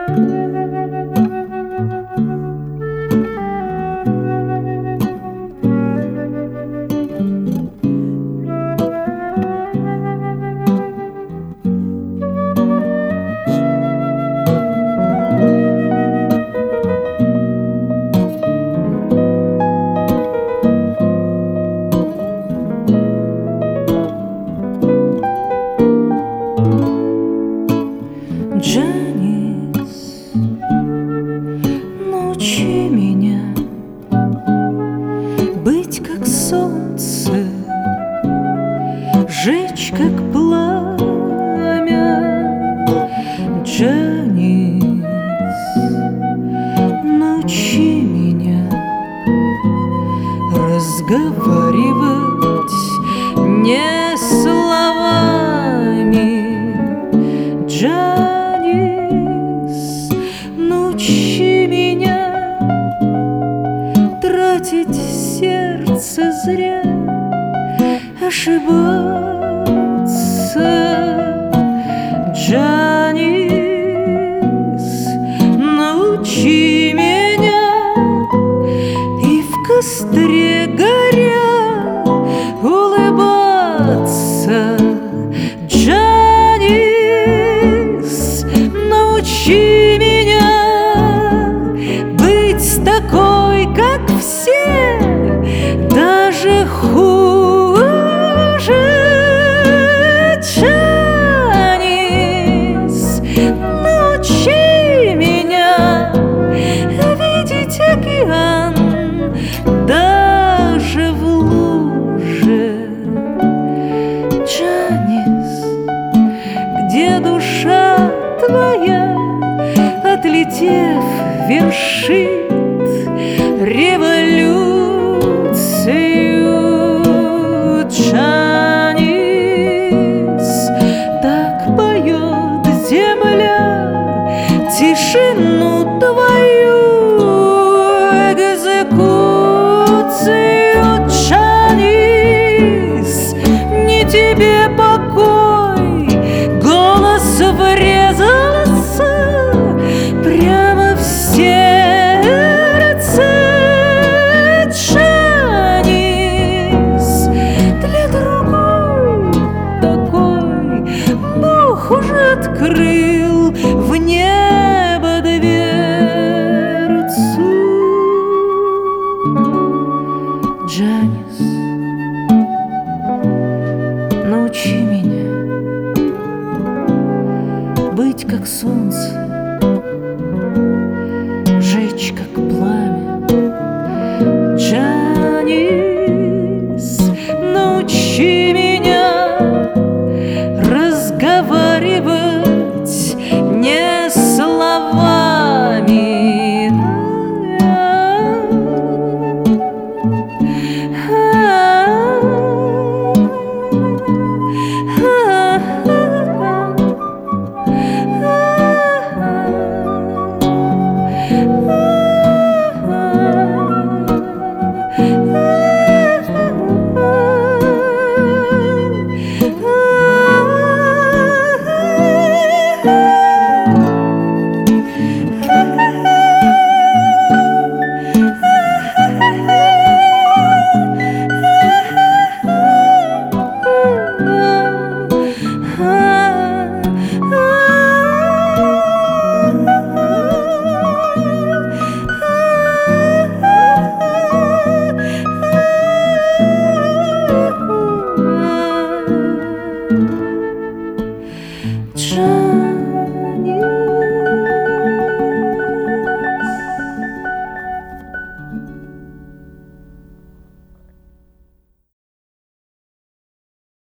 Джанис, научи меня быть как солнце, жечь как пламя. Джанис, научи меня разговаривать не словами. Джанис, научи меня тратить сердце зря, ошибаться. Джанис, научи меня и в костре горя улыбаться. Джанис, научи меня быть такой, как все, даже хуже. Джанис, научи меня видеть океан даже в луже. Джанис, где душа твоя, отлетев, вершит революцию. Джанис, так поет земля тишину твою экзекуцию. Джанис, не тебе покой, голос врезался прямо в сердце. Джанис, для другой такой Бог уже открыл в небо дверцу. Джанис, научи меня быть как солнце,